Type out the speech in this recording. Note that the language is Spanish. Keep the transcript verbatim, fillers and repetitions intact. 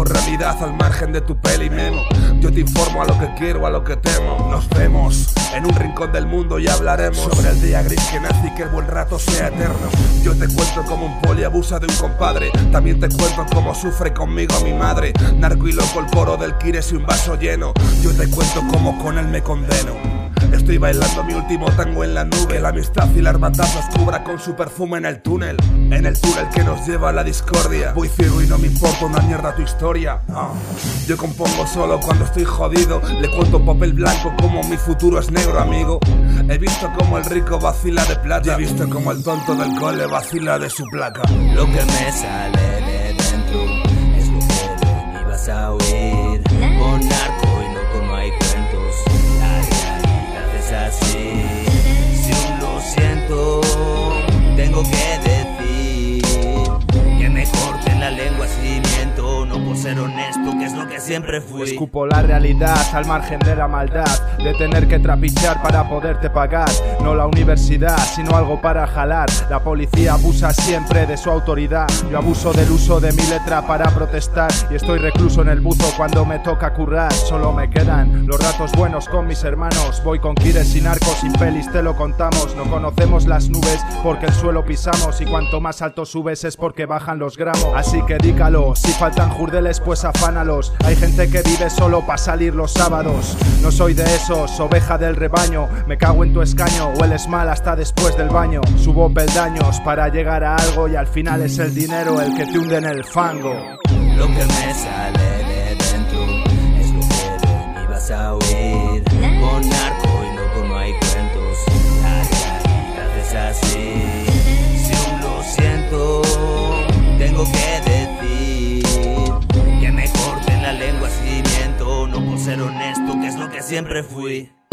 Hacemos realidad al margen de tu peli memo. Yo te informo a lo que quiero, a lo que temo. Nos vemos en un rincón del mundo y hablaremos sobre el día gris que nace y que el buen rato sea eterno. Yo te cuento como un poli abusa de un compadre. También te cuento cómo sufre conmigo mi madre. Narco y loco el coro del Kires y un vaso lleno. Yo te cuento cómo con él me condeno. Estoy bailando mi último tango en la nube. La amistad y la hermandad nos cubra con su perfume en el túnel. En el túnel que nos lleva a la discordia. Voy ciego y no me importa una mierda tu historia. oh. Yo compongo solo cuando estoy jodido. Le cuento en papel blanco como mi futuro es negro, amigo. He visto como el rico vacila de plata. Y he visto como el tonto del cole vacila de su placa. Lo que me sale de dentro es lo que de mí vas a oír. Con narco y loco no hay cuentos. La realidad es así. Si aún lo siento, tengo que decir que me corten la lengua si miento. No por ser honesto, que es lo que siempre fui. Escupo la realidad al margen de la maldad, de tener que trapichear para poderte pagar. No la universidad, sino algo para jalar. La policía abusa siempre de su autoridad. Yo abuso del uso de mi letra para protestar. Y estoy recluso en el buzo cuando me toca currar. Solo me quedan los ratos buenos con mis hermanos. Voy con Kires y narcos, sin pelis te lo contamos. No conocemos las nubes porque el suelo pisamos. Y cuanto más alto subes es porque bajan los gramos. Así que dícalo, si faltan jurdeles pues afánalos. Hay gente que vive solo para salir los sábados. No soy de esos, oveja del rebaño. Me cago en tu escaño, hueles mal hasta después del baño. Subo peldaños para llegar a algo y al final es el dinero el que te hunde en el fango. Lo que me sale de dentro es lo que de mí vas a oír. Con narco y loco no hay cuentos. La realidad es así. Si aún lo siento, tengo que decir que me corten la lengua si miento. No por ser honesto, que es lo que siempre fui.